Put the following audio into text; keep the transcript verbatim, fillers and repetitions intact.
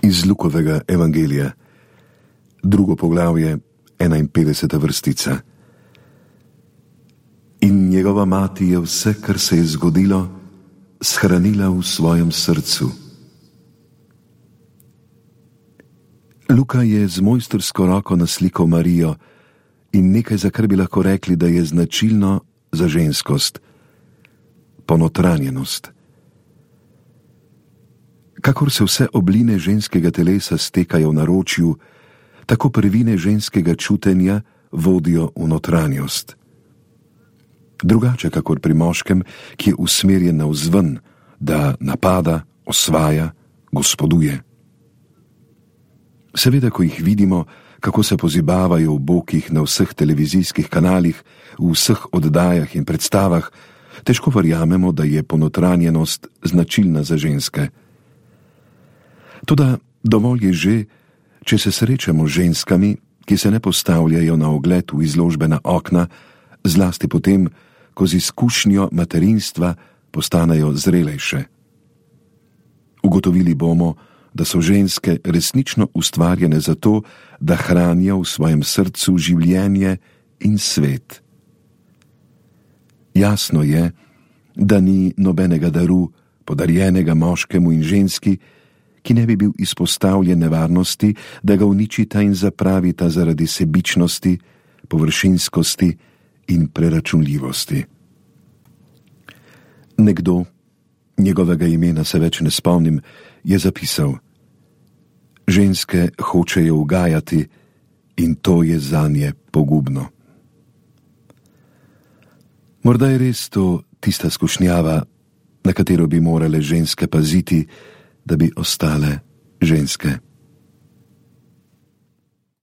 Iz Lukovega evangelija, drugo poglavje, enainpetdeseta vrstica. In njegova mati je vse, kar se je zgodilo, shranila v svojem srcu. Luka je z mojstrsko roko naslikal Marijo in nekaj, za kar bi lahko rekli, da je značilno za ženskost, ponotranjenost. Kakor se vse obline ženskega telesa stekajo v naročju, tako prvine ženskega čutenja vodijo v notranjost. Drugače kakor pri moškem, ki je usmerjen navzven, da napada, osvaja, gospoduje. Seveda, ko jih vidimo, kako se pozibavajo v bokih na vseh televizijskih kanalih, v vseh oddajah in predstavah, težko verjamemo, da je ponotranjenost značilna za ženske. Toda dovolj je že, če se srečamo z ženskami, ki se ne postavljajo na ogled v izložbena okna, zlasti potem, ko z izkušnjo materinstva postanejo zrelejše. Ugotovili bomo, da so ženske resnično ustvarjene za to, da hranijo v svojem srcu življenje in svet. Jasno je, da ni nobenega daru, podarjenega moškemu in ženski, ki ne bi bil izpostavljen nevarnosti, da ga uničita in zapravita zaradi sebičnosti, površinskosti in preračunljivosti. Nekdo, njegovega imena se več ne spomnim, je zapisal: ženske hočejo ugajati in to je zanje pogubno. Morda je res to tista skušnjava, na katero bi morale ženske paziti, da bi ostale ženske.